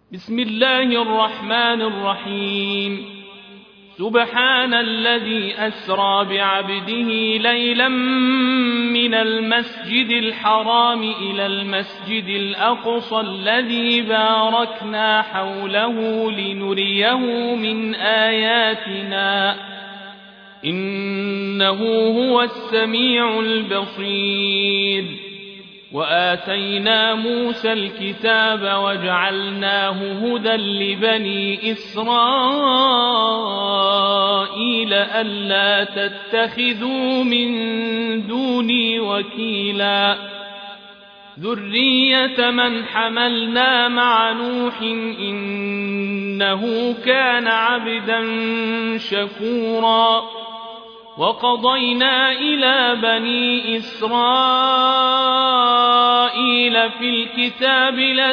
بسم الله الرحمن الرحيم. سبحان الذي أسرى بعبده ليلا من المسجد الحرام إلى المسجد الأقصى الذي باركنا حوله لنريه من آياتنا إنه هو السميع البصير. وآتينا موسى الكتاب وجعلناه هدى لبني إسرائيل ألا تتخذوا من دوني وكيلا ذرية من حملنا مع نوح إنه كان عبدا شكورا. وقضينا إلى بني إسرائيل في الكتاب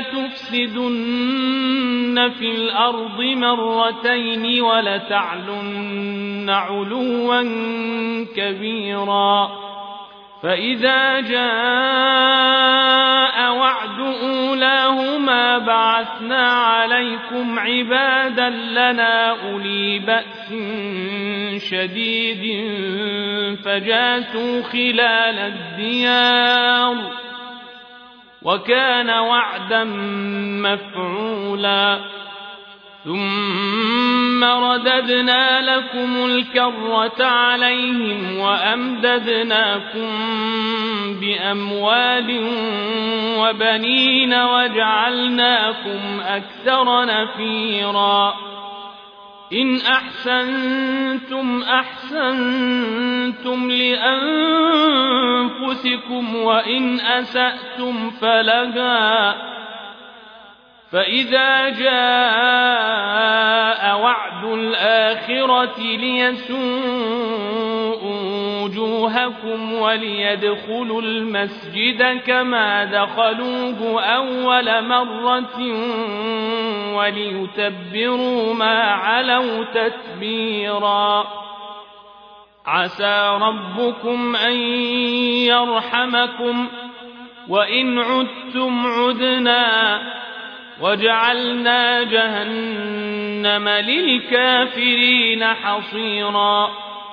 لتفسدن في الأرض مرتين ولتعلن علوا كبيرا. فإذا جاء وعد أولاهما بعثنا عليكم عبادا لنا أولي بأس شديد فجاسوا خلال الديار وكان وعدا مفعولا. ثم رددنا لكم الكرة عليهم وأمددناكم بأموال وبنين وجعلناكم أكثر نفيرا. إن أحسنتم أحسنتم لأنفسكم وإن أسأتم فلها. فإذا جاء وعد الآخرة ليسوءوا وجوهكم وليدخلوا المسجد كما دخلوه أول مرة وليتبروا ما علوا تتبيرا. عسى ربكم أن يرحمكم وإن عدتم عدنا وجعلنا جهنم للكافرين حصيرا.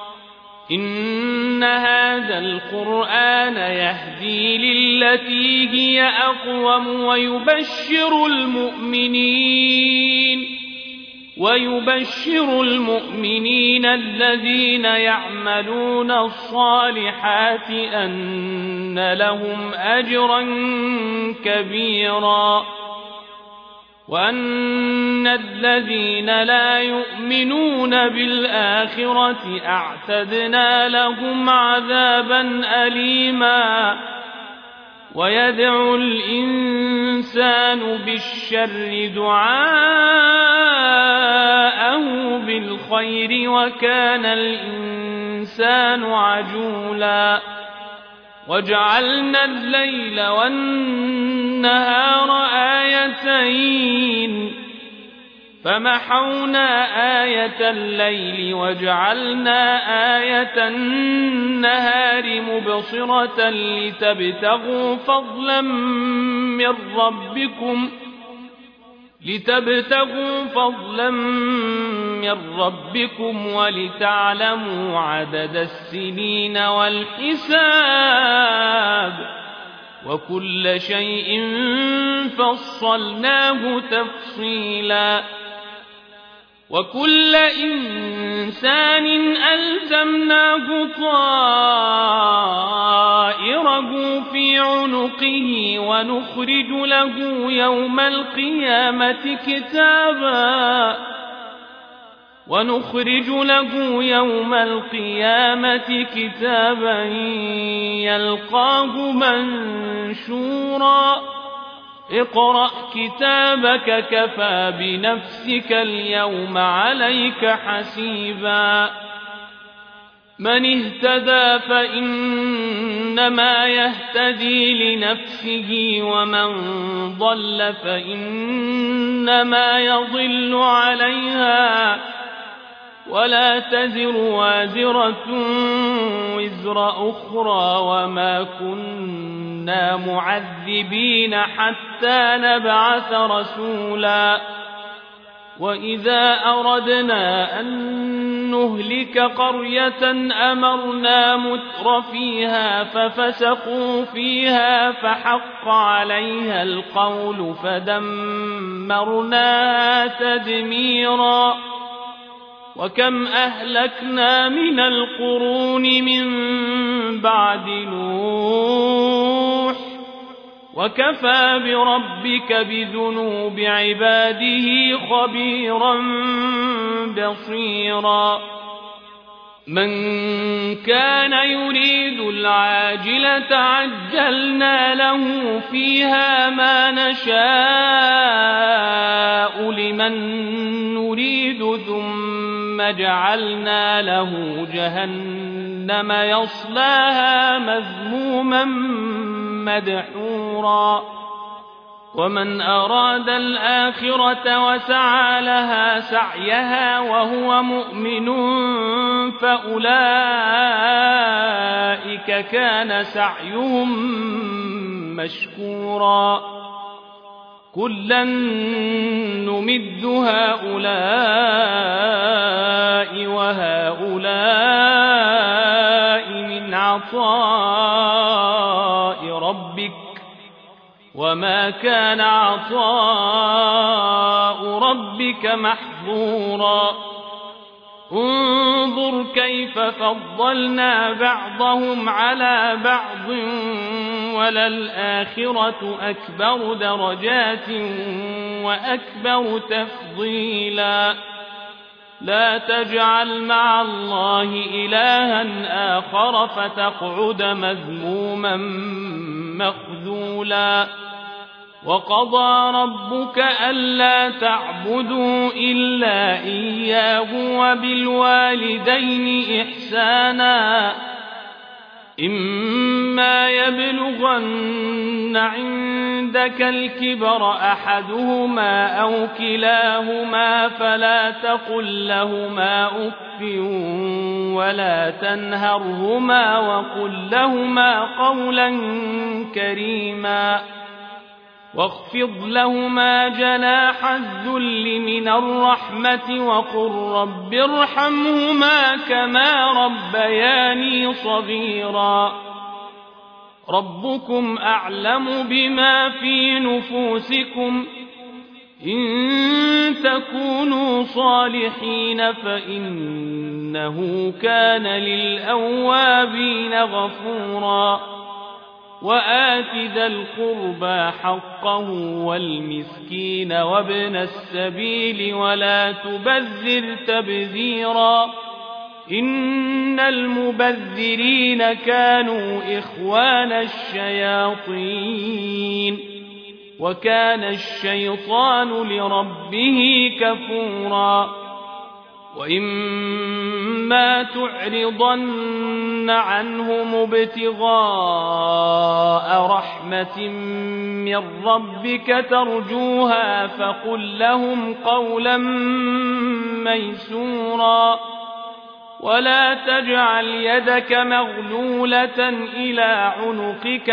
إن هذا القرآن يهدي للتي هي أقوم ويبشر المؤمنين الذين يعملون الصالحات أن لهم أجرا كبيرا وأن الذين لا يؤمنون بالآخرة أعتدنا لهم عذابا أليما. ويدعو الإنسان بالشر دعاءه بالخير وكان الإنسان عجولا. وجعلنا الليل والنهار آيتين فمحونا آية الليل وجعلنا آية النهار مبصرة لتبتغوا فضلا من ربكم ولتعلموا عدد السنين والحساب وكل شيء فصلناه تفصيلا. وكل إنسان ألزمناه طائره في عنقه ونخرج له يوم القيامة كتابا يلقاه منشورا. اقرأ كتابك كفى بنفسك اليوم عليك حسيبا. من اهتدى فإنما يهتدي لنفسه ومن ضل فإنما يضل عليها ولا تزر وازرة وزر أخرى وما كنا معذبين حتى نبعث رسولا وإذا أردنا أن نهلك قرية أمرنا متر فيها ففسقوا فيها فحق عليها القول فدمرناها تدميرا وكم أهلكنا من القرون من بعد نوح وكفى بربك بذنوب عباده خبيرا بصيرا من كان يريد العاجلة عجلنا له فيها ما نشاء لمن نريد ثم جعلنا له جهنم يصلاها مذموما مدحورا ومن أراد الآخرة وسعى لها سعيها وهو مؤمن فأولئك كان سعيهم مشكورا كلا نمد هؤلاء وهؤلاء من عطاء ربك وما كان عطاء ربك محظورا انظر كيف فضلنا بعضهم على بعض وللآخرة أكبر درجات وأكبر تفضيلا لا تجعل مع الله إلها آخر فتقعد مذموما مخذولا وقضى ربك ألا تعبدوا إلا إياه وبالوالدين إحسانا إما يبلغن عندك الكبر أحدهما أو كلاهما فلا تقل لهما أف ولا تنهرهما وقل لهما قولا كريما واخفض لهما جناح الذل من الرحمة وقل رب ارحمهما كما ربياني صغيرا ربكم أعلم بما في نفوسكم إن تكونوا صالحين فإنه كان للأوابين غفورا وآت ذا القربى حقه والمسكين وابن السبيل ولا تبذر تبذيرا إن المبذرين كانوا إخوان الشياطين وكان الشيطان لربه كفورا وإما تعرضن عنهم ابتغاء رحمة من ربك ترجوها فقل لهم قولا ميسورا ولا تجعل يدك مغلولة إلى عنقك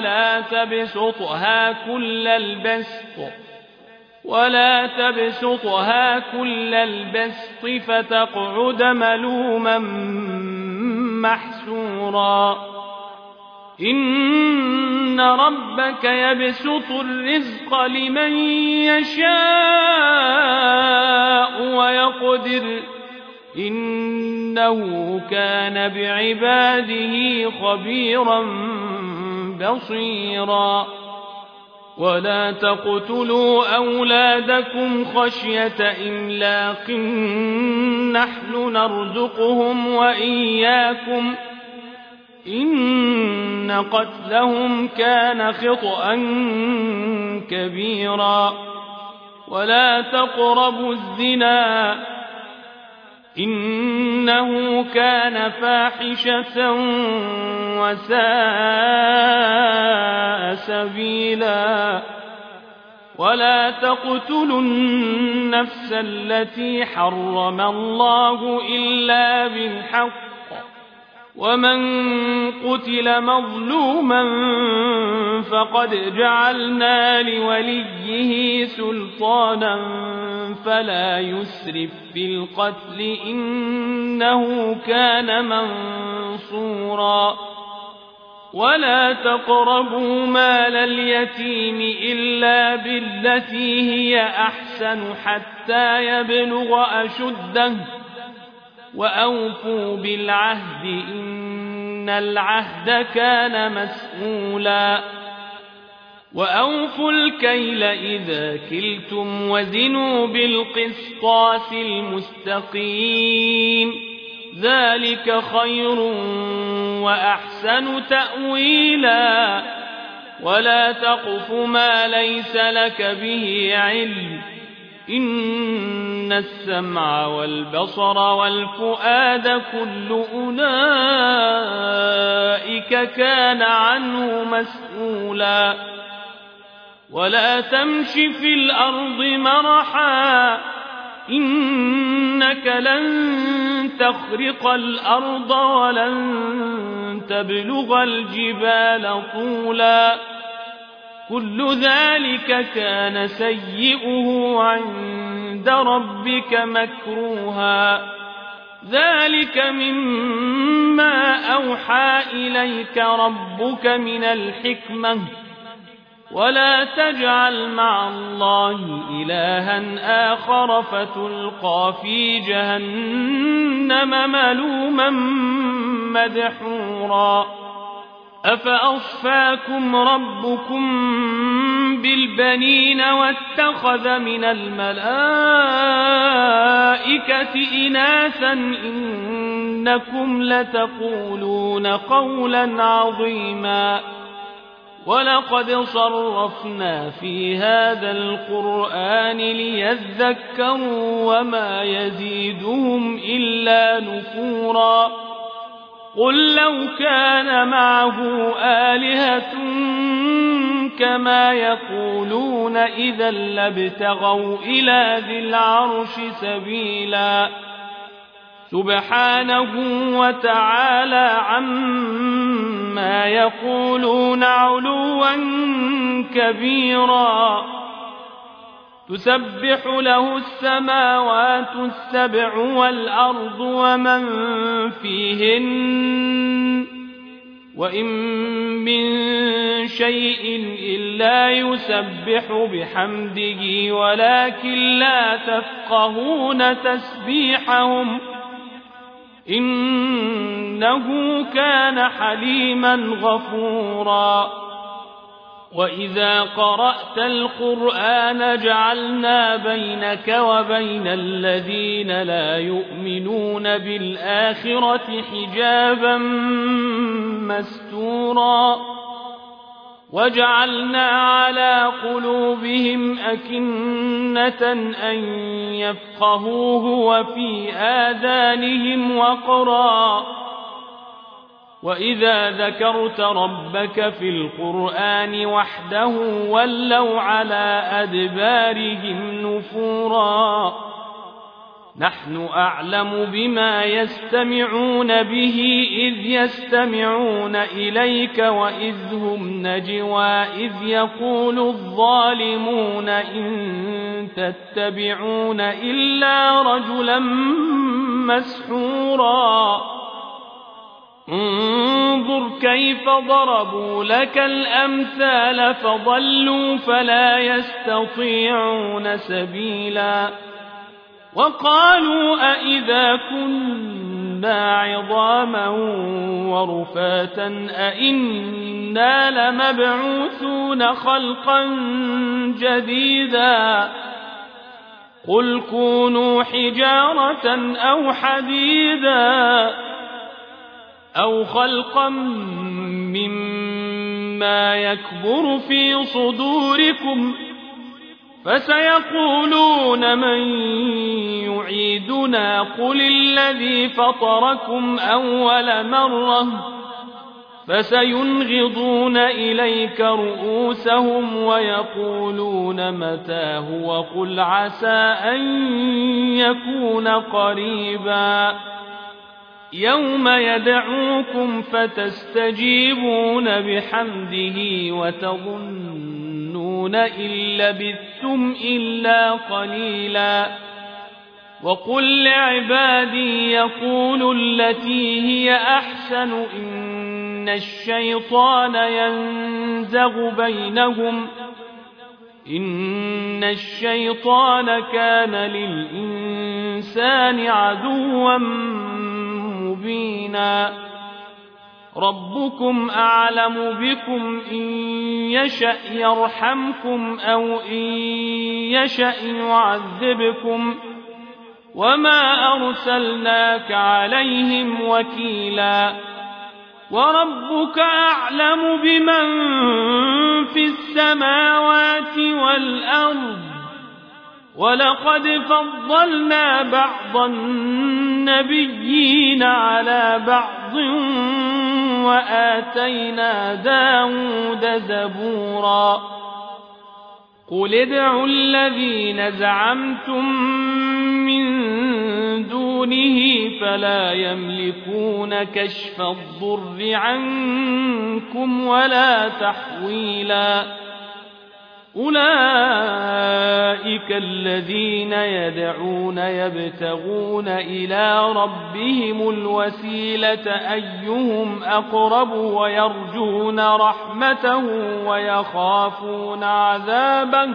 ولا تبسطها كل البسط فتقعد ملوما محسورا إن ربك يبسط الرزق لمن يشاء ويقدر إنه كان بعباده خبيرا بصيرا ولا تقتلوا أولادكم خشية إملاق نحن نرزقهم وإياكم إن قتلهم كان خطأ كبيرا ولا تقربوا الزنا إنه كان فاحشة وساء سبيلا ولا تقتلوا النفس التي حرم الله إلا بالحق ومن قتل مظلوما فقد جعلنا لوليه سلطانا فلا يسرف في القتل إنه كان منصورا ولا تقربوا مال اليتيم إلا بالتي هي أحسن حتى يبلغ أشده وأوفوا بالعهد إن العهد كان مسؤولا وأوفوا الكيل إذا كلتم وزنوا بالقسطاس المستقيم ذلك خير وأحسن تأويلا ولا تقف ما ليس لك به علم إن السمع والبصر والفؤاد كل أولئك كان عنه مسؤولا ولا تمش في الأرض مرحا إنك لن تخرق الأرض ولن تبلغ الجبال طولا كل ذلك كان سيئه عند ربك مكروها ذلك مما أوحى إليك ربك من الحكمة ولا تجعل مع الله إلها آخر فتلقى في جهنم ملوما مدحورا أفأصفاكم ربكم بالبنين واتخذ من الملائكة إناثا إنكم لتقولون قولا عظيما ولقد صرفنا في هذا القرآن ليذكروا وما يزيدهم إلا نفورا قل لو كان معه آلهة كما يقولون إذا لابتغوا إلى ذي العرش سبيلا سبحانه وتعالى عما يقولون علوا كبيرا تسبح له السماوات السبع والأرض ومن فيهن وإن من شيء إلا يسبح بحمده ولكن لا تفقهون تسبيحهم إنه كان حليما غفورا وإذا قرأت القرآن جعلنا بينك وبين الذين لا يؤمنون بالآخرة حجابا مستورا وجعلنا على قلوبهم أكنة أن يفقهوه وفي آذانهم وقرا وإذا ذكرت ربك في القرآن وحده ولوا على أدبارهم نفورا نحن أعلم بما يستمعون به إذ يستمعون إليك وإذ هم نجوى إذ يقول الظالمون إن تتبعون إلا رجلا مسحورا انظر كيف ضربوا لك الأمثال فضلوا فلا يستطيعون سبيلا وقالوا أئذا كنا عظاما ورفاتا أئنا لمبعوثون خلقا جديدا قل كونوا حجارة أو حديدا أو خلقا مما يكبر في صدوركم فسيقولون من يعيدنا قل الذي فطركم أول مرة فسينغضون إليك رؤوسهم ويقولون متى هو قل عسى أن يكون قريبا يوم يدعوكم فتستجيبون بحمده وتظنون إن لبثتم إلا قليلا وقل لعبادي يقولوا التي هي أحسن إن الشيطان ينزغ بينهم إن الشيطان كان للإنسان عدوا مبينا ربكم أعلم بكم إن يشأ يرحمكم أو إن يشأ يعذبكم وما أرسلناك عليهم وكيلا وربك أعلم بمن في السماوات والأرض ولقد فضلنا بعض النبيين على بعض وآتينا داود زبورا قل ادعوا الذين زعمتم من دونه فلا يملكون كشف الضر عنكم ولا تحويلا أولئك الذين يدعون يبتغون إلى ربهم الوسيلة أيهم أقرب ويرجون رحمته ويخافون عذابه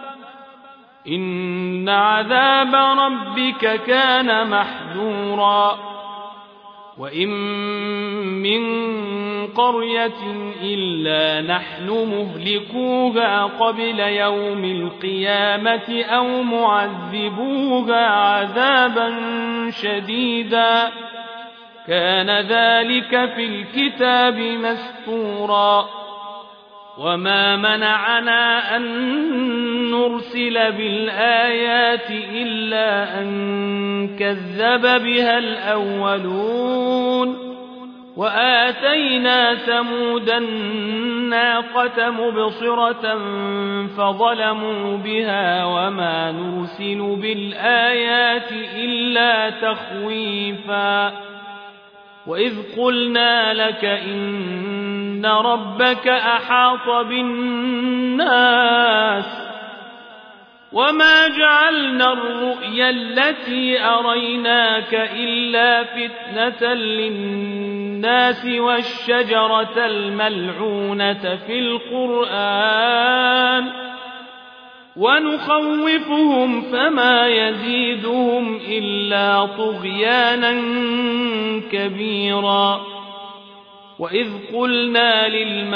إن عذاب ربك كان محذورا وإن من قرية إلا نحن مهلكوها قبل يوم القيامة أو معذبوها عذابا شديدا كان ذلك في الكتاب مسطورا وما منعنا أن نرسل بالآيات إلا أن كذب بها الأولون وآتينا ثمود الناقة مبصرة فظلموا بها وما نرسل بالآيات إلا تخويفا وإذ قلنا لك إن ربك أحاط بالناس وما جعلنا الرؤيا التي أريناك إلا فتنة للناس والشجرة الملعونة في القرآن ونخوفهم فما يزيدهم إلا طغيانا كبيرا وإذ قلنا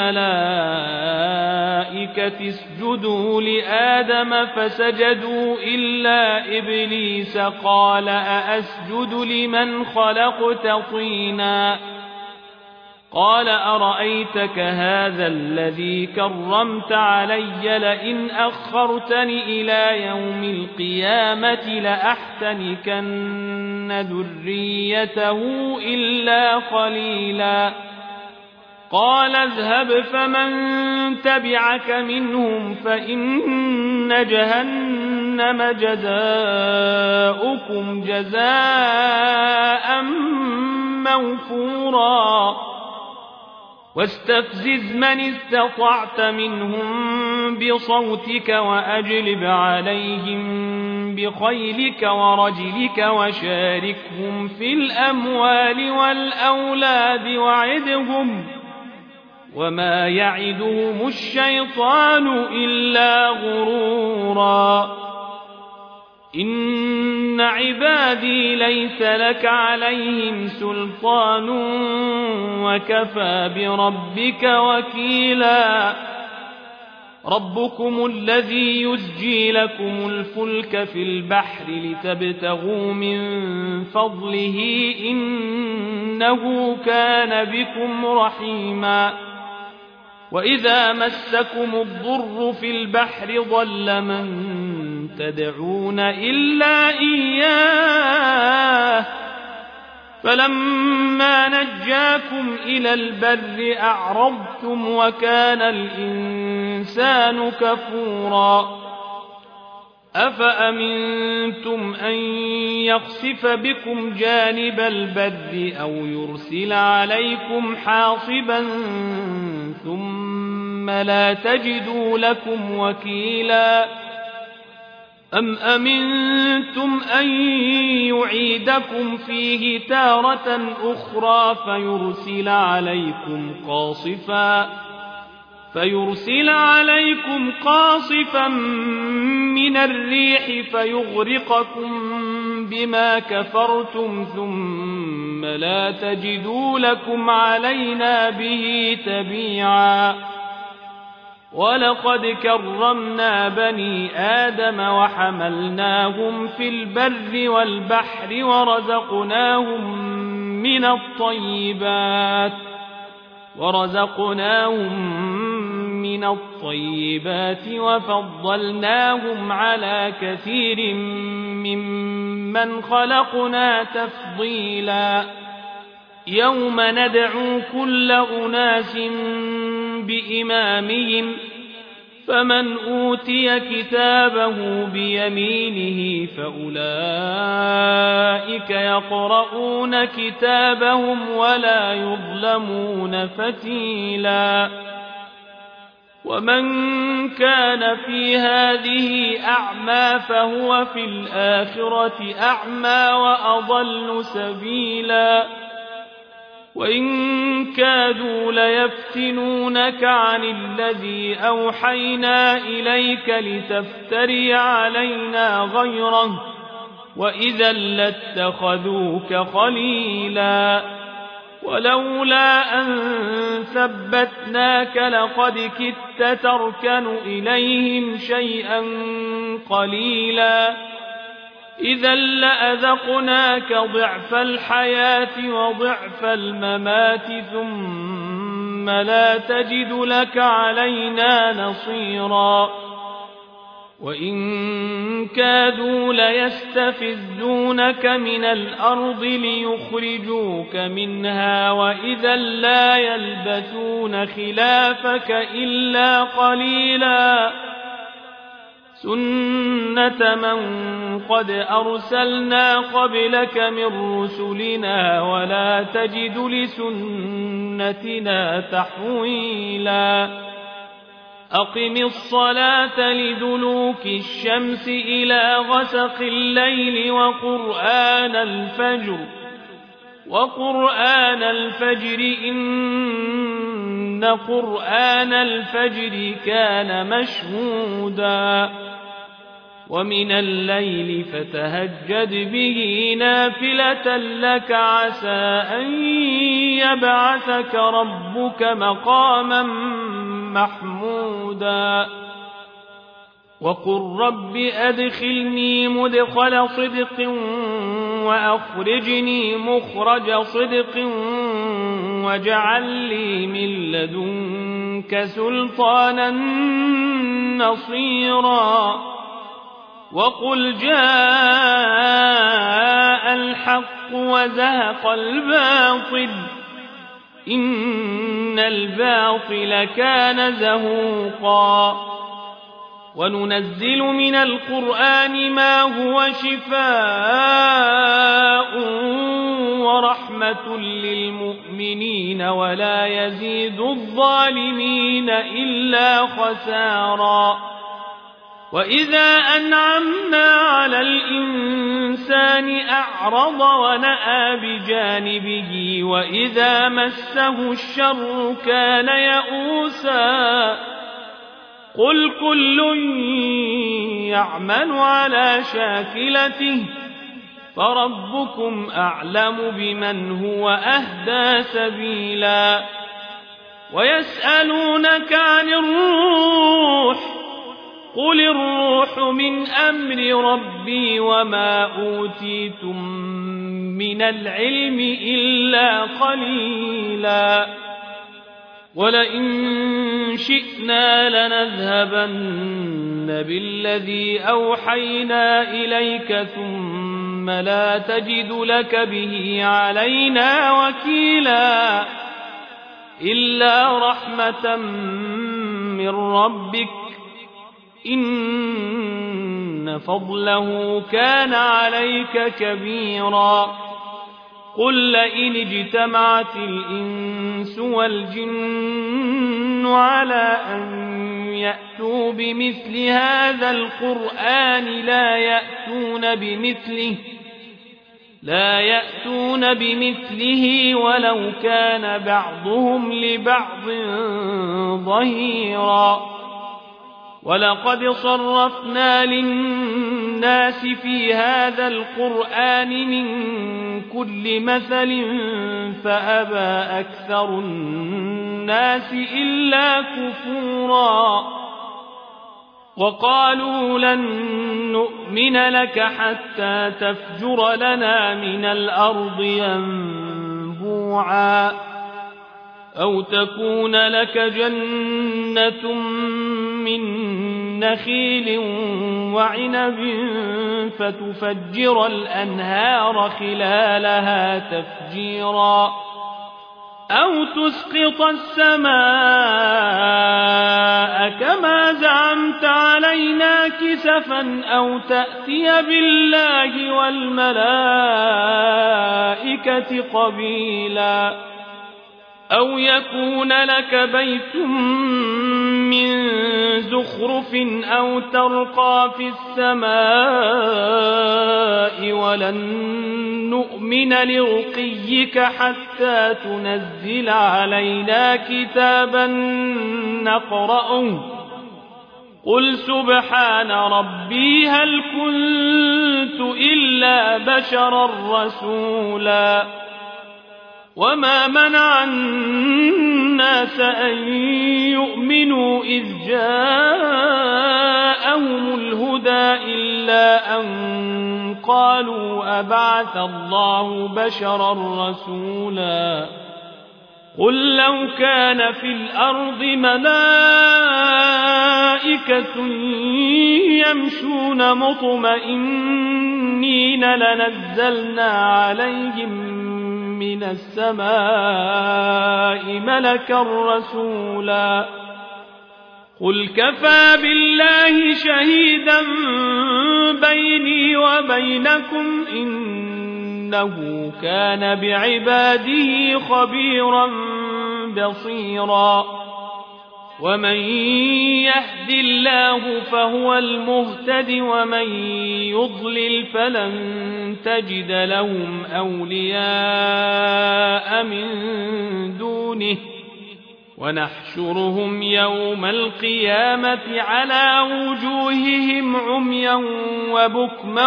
للملائكة اسجدوا لآدم فسجدوا إلا إبليس قال أأسجد لمن خلقت طينا قال أرأيتك هذا الذي كرمت علي لئن أخرتني إلى يوم القيامة لأحتنكن ذريته إلا قليلا قال اذهب فمن تبعك منهم فإن جهنم جزاؤكم جزاء موفورا واستفزز من استطعت منهم بصوتك وأجلب عليهم بخيلك ورجلك وشاركهم في الأموال والأولاد وعدهم وما يعدهم الشيطان إلا غرورا إن عبادي ليس لك عليهم سلطان وكفى بربك وكيلا ربكم الذي يزجي لكم الفلك في البحر لتبتغوا من فضله إنه كان بكم رحيما وإذا مسكم الضر في البحر ضل من تدعون إلا إياه فلما نجاكم إلى البر أعرضتم وكان الإنسان كفورا أفأمنتم أن يخسف بكم جانب البر أو يرسل عليكم حاصبا ثم لا تجدوا لكم وكيلا أم أمنتم أن يعيدكم فيه تارة أخرى فيرسل عليكم قاصفا من الريح فيغرقكم بما كفرتم ثم لا تجدوا لكم علينا به تبيعا ولقد كرمنا بني آدم وحملناهم في البر والبحر ورزقناهم من الطيبات وفضلناهم على كثير ممن خلقنا تفضيلا يوم ندعو كل أناس بإمامهم فمن أوتي كتابه بيمينه فأولئك يقرؤون كتابهم ولا يظلمون فتيلا ومن كان في هذه أعمى فهو في الآخرة أعمى وأضل سبيلا وإن كادوا ليفتنونك عن الذي أوحينا إليك لتفتري علينا غيره وإذا لاتخذوك خليلا ولولا أن ثبتناك لقد كدت تركن إليهم شيئا قليلا إذا لأذقناك ضعف الحياة وضعف الممات ثم لا تجد لك علينا نصيرا وإن كادوا ليستفزونك من الأرض ليخرجوك منها وإذا لا يلبثون خلافك إلا قليلا سنة من قد أرسلنا قبلك من رسلنا ولا تجد لسنتنا تحويلا أقم الصلاة لدلوك الشمس إلى غسق الليل وقرآن الفجر إن قرآن الفجر كان مشهودا ومن الليل فتهجد به نافلة لك عسى أن يبعثك ربك مقاما محمودا وقل رب أدخلني مدخل صدق وأخرجني مخرج صدق واجعل لي من لدنك سلطانا نصيرا وقل جاء الحق وزهق الباطل إن الباطل كان زهوقا وننزل من القرآن ما هو شفاء ورحمة للمؤمنين ولا يزيد الظالمين إلا خسارا وإذا أنعمنا على الإنسان أعرض ونأى بجانبه وإذا مسه الشر كان يئوسا قل كل يعمل على شاكلته فربكم أعلم بمن هو أهدى سبيلا ويسألونك عن الروح قل الروح من أمر ربي وما أوتيتم من العلم إلا قليلا ولئن شئنا لنذهبن بالذي أوحينا إليك ثم ثم لا تجد لك به علينا وكيلا إلا رحمة من ربك إن فضله كان عليك كبيرا قل لئن اجتمعت الإنس والجن على أن يأتوا بمثل هذا القرآن لا يأتون بمثله ولو كان بعضهم لبعض ظهيرا ولقد صرفنا للناس في هذا القرآن من كل مثل فأبى أكثر الناس إلا كفورا وقالوا لن نؤمن لك حتى تفجر لنا من الأرض ينبوعا أو تكون لك جنة من نخيل وعنب فتفجر الأنهار خلالها تفجيرا أو تسقط السماء كما زعمت علينا كسفا أو تأتي بالله والملائكة قبيلا أو يكون لك بيت من زخرف أو ترقى في السماء ولن نؤمن لرقيك حتى تنزل علينا كتابا نقرأه قل سبحان ربي هل كنت إلا بشرا رسولا وما منع الناس أن يؤمنوا إذ جاءهم الهدى إلا أن قالوا أبعث الله بشرا رسولا قل لو كان في الأرض ملائكة يمشون مطمئنين لنزلنا عليهم من السماء ملكا رسولا قل كفى بالله شهيدا بيني وبينكم إنه كان بعباده خبيرا بصيرا ومن يهد الله فهو المهتد ومن يضلل فلن تجد لهم أولياء من دونه ونحشرهم يوم القيامة على وجوههم عميا وبكما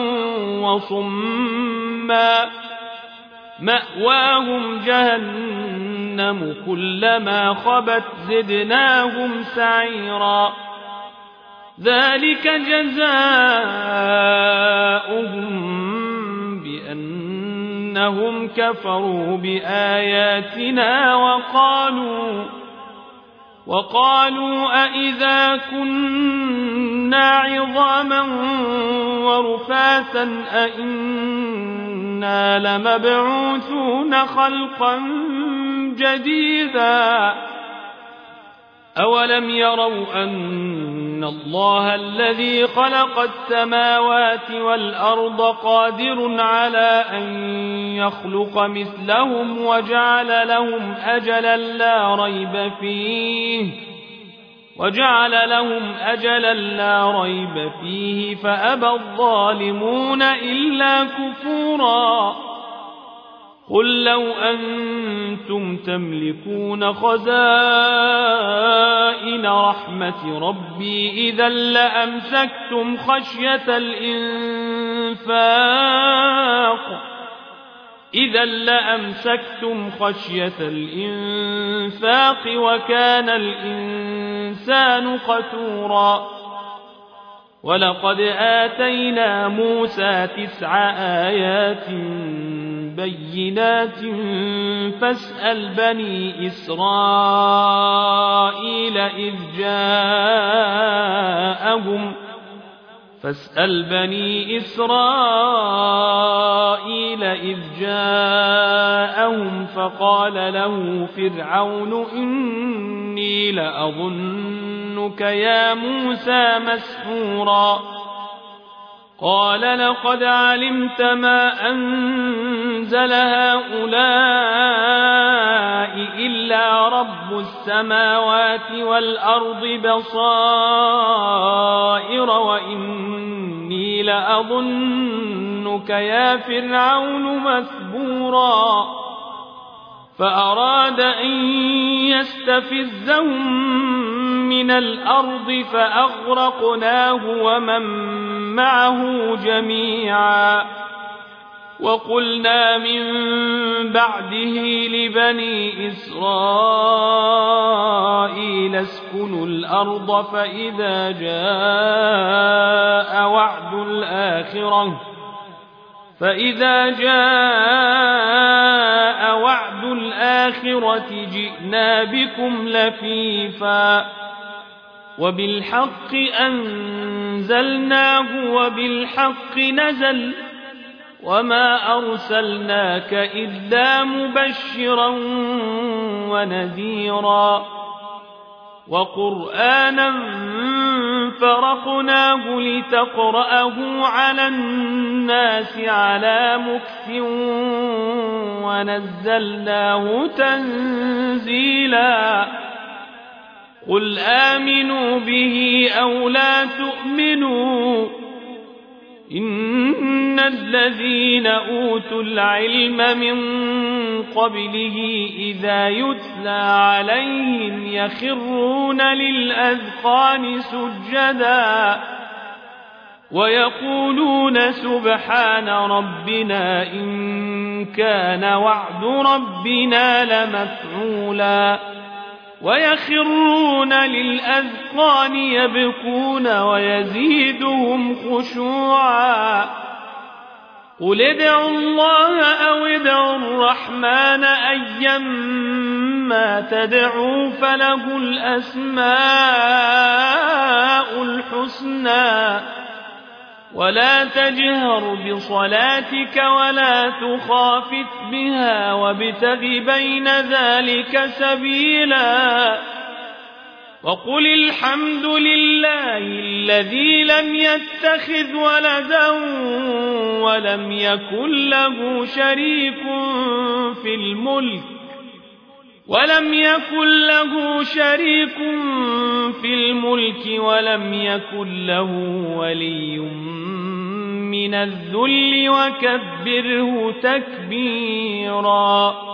وصما مأواهم جهنم كلما خبت زدناهم سعيرا ذلك جزاؤهم بأنهم كفروا بآياتنا وقالوا أئذا كنا عظاما ورفاتا أئنا لمبعوثون خلقا جديدا أولم يروا أن الله الذي خلق السماوات والأرض قادر على أن يخلق مثلهم وجعل لهم أجلا لا ريب فيه فأبى الظالمون إلا كفورا قل لو أنتم تملكون خزائن رحمة ربي إذا لأمسكتم خشية الإنفاق وكان الإنسان قتورا ولقد آتينا موسى 9 آيات بينات فاسأل بني إسرائيل إذ فاسأل بني إسرائيل إذ جاءهم فقال له فرعون إني لأظنك يا موسى مسحورا قال لقد علمت ما أنزل هؤلاء إلا رب السماوات والأرض بصائر وإني لأظنك يا فرعون مثبورا فأراد أن يستفزهم من الأرض فأغرقناه ومن معه جميعا وقلنا من بعده لبني إسرائيل اسكنوا الأرض فإذا جاء وعد الآخرة جئنا بكم لفيفا وبالحق أنزلناه وبالحق نزل وما أرسلناك إلا مبشرا ونذيرا وقرآنا فرقناه لتقرأه على الناس على مكث ونزلناه تنزيلا قل آمنوا به أو لا تؤمنوا إن الذين أوتوا العلم من قبله إذا يتلى عليهم يخرون للأذقان سجدا ويقولون سبحان ربنا إن كان وعد ربنا لمفعولا ويخرون للأذقان يبكون ويزيدهم خشوعا قل ادعوا الله أو ادعوا الرحمن أيما تدعوا فله الأسماء الحسنى ولا تجهر بصلاتك ولا تخافت بها وابتغ بين ذلك سبيلا وقل الحمد لله الذي لم يتخذ ولدا ولم يكن له شريك في الملك ولم يكن له ولي من الذل وكبره تكبيرا.